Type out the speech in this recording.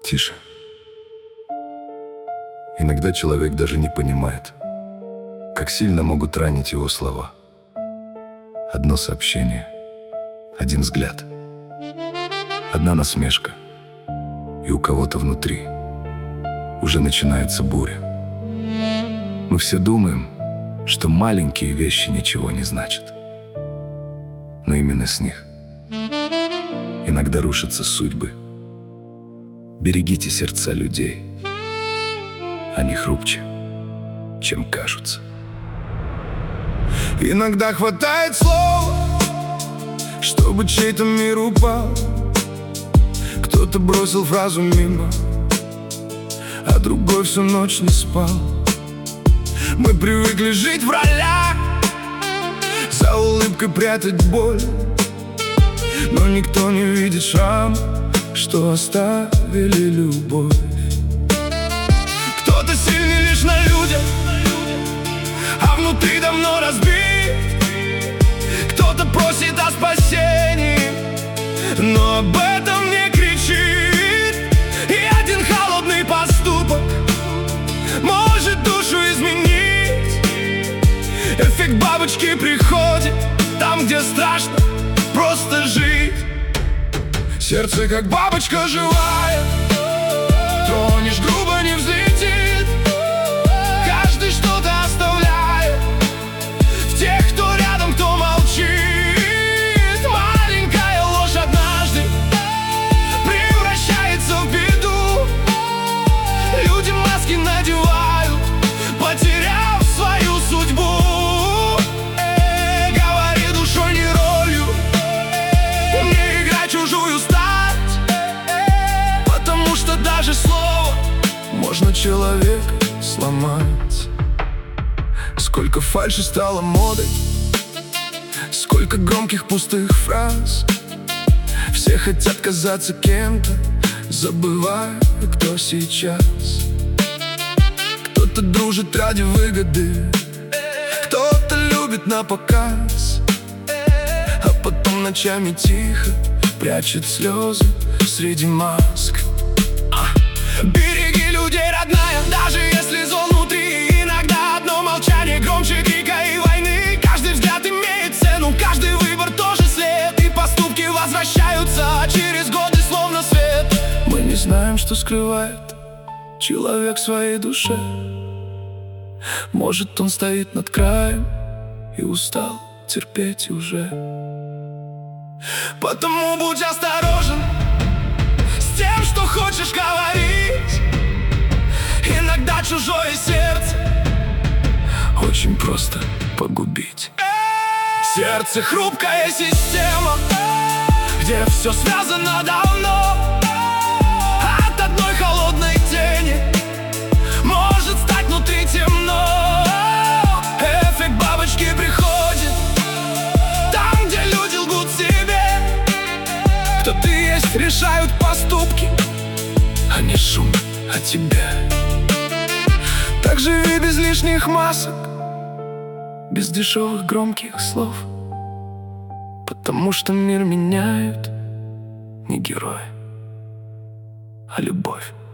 Тише. Иногда человек даже не понимает, как сильно могут ранить его слова. Одно сообщение, один взгляд, одна насмешка, и у кого-то внутри уже начинается буря. Мы все думаем, что маленькие вещи ничего не значат, но именно с них иногда рушатся судьбы. Берегите сердца людей, они хрупче, чем кажутся. Иногда хватает слова, чтобы чей-то мир упал. Кто-то бросил фразу мимо, а другой всю ночь не спал. Мы привыкли жить в ролях, за улыбкой прятать боль, но никто не видит шрам, что оставили любовь. Кто-то сильный лишь на людях, а внутри давно разбит. Кто-то просит о спасении, но об этом не кричит. И один холодный поступок может душу изменить. Эффект бабочки приходит там, где страшно просто жить. Сердце как бабочка живая, тронешь грубо, не взлетит. Каждый что-то оставляет в тех, кто рядом, кто молчит. Маленькая ложь однажды превращается в беду. Люди маски надевают, потеряв свою судьбу. Говори душой, не ролью, не играй чужую стать, потому что даже слово можно человека сломать. Сколько фальши стало модой, сколько громких пустых фраз. Все хотят казаться кем-то, забывая, кто сейчас. Кто-то дружит ради выгоды, кто-то любит напоказ, а потом ночами тихо прячет слезы среди маск. Береги людей, родная, даже если зол внутри. Иногда одно молчание громче крика и войны. Каждый взгляд имеет цену, каждый выбор тоже след. И поступки возвращаются через годы словно свет. Мы не знаем, что скрывает человек в своей душе. Может, он стоит над краем и устал терпеть уже. Потому будь осторожен с тем, что хочешь говорить. Иногда чужое сердце очень просто погубить. Сердце — хрупкая система, где все связано давно. От одной холодной тени может стать внутри темно. Эффект бабочки приходит там, где люди лгут себе. Кто ты есть, решают поступки, а не шум о тебе. Так живи без лишних масок, без дешевых громких слов, потому что мир меняют не герои, а любовь.